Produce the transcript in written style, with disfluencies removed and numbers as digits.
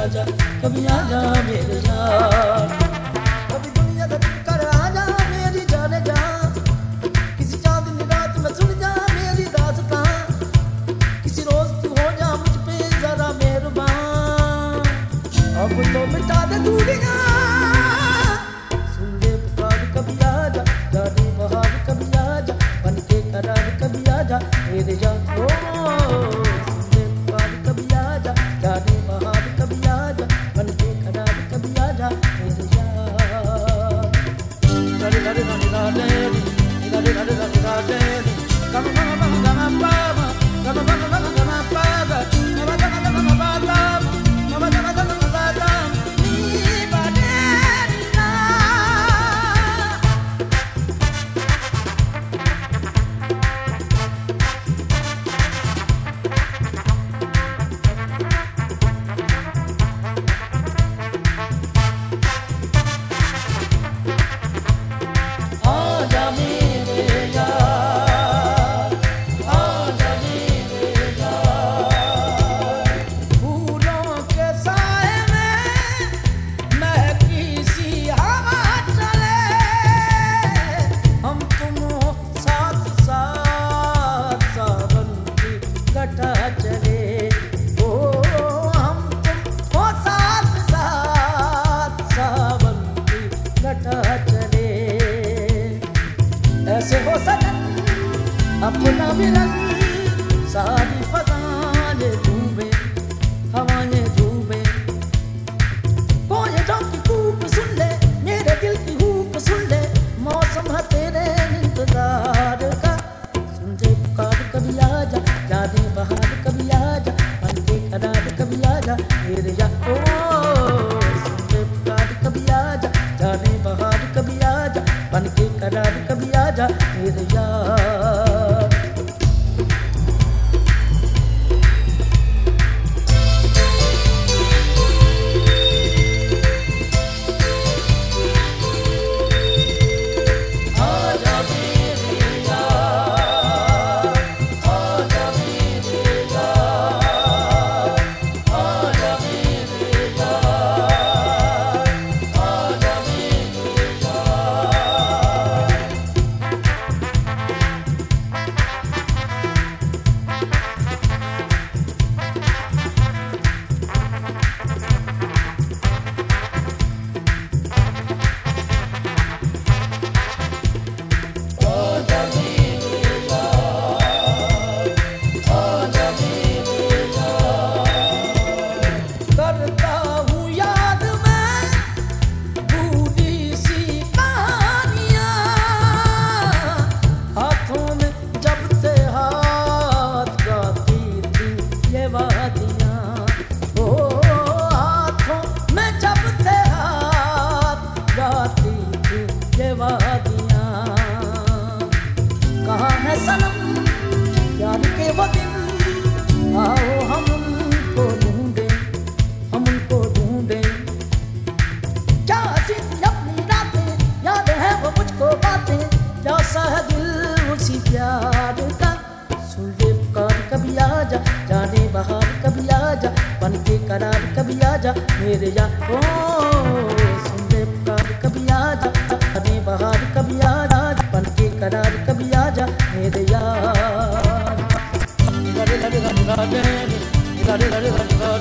आजा, कभी आजा मेरे यार। कभी दुनिया से कर आजा मेरी जाने जा, किसी चांदनी रात में सुन जा मेरी दास्तां, किसी रोज तू हो जा मुझ पे जरा मेहरबान। अब तो मिटा दे दूरियां, सुन ले पुकार कभी आजा, जाने बहार कभी आजा, बन के करार कभी आजा मेरे यार। ऐसे हो सजन अपना मिलन, सारी फज़ाएं डूबे, हवाएं डूबे, कोयलों की कूक सुन ले, मेरे दिल की हुक सुन ले, मौसम है तेरे इंतजार का। सुन ले पुकार कभी आजा, जाने बहार कभी आजा, बन के करार कभी आजा मेरे यार। सुन ले पुकार कभी आजा, जाने बहार कभी आजा, बन के करार कभी आजा मेरे यार। कहाँ है सनम प्यार के वो दिन, आओ हम उनको ढूंढें, हम उनको ढूंढें। क्या हसीन अपनी रातें, याद है वो मुझको बातें, प्यासा है दिल उसी प्यार का। सुन ले पुकार कभी आजा, जाने बहार कभी आजा, बन के करार कभी आजा मेरे यार। सुन ले पुकार कभी आजा, जाने बहार कभी आजा, बन के करार कभी आजा मेरे यार।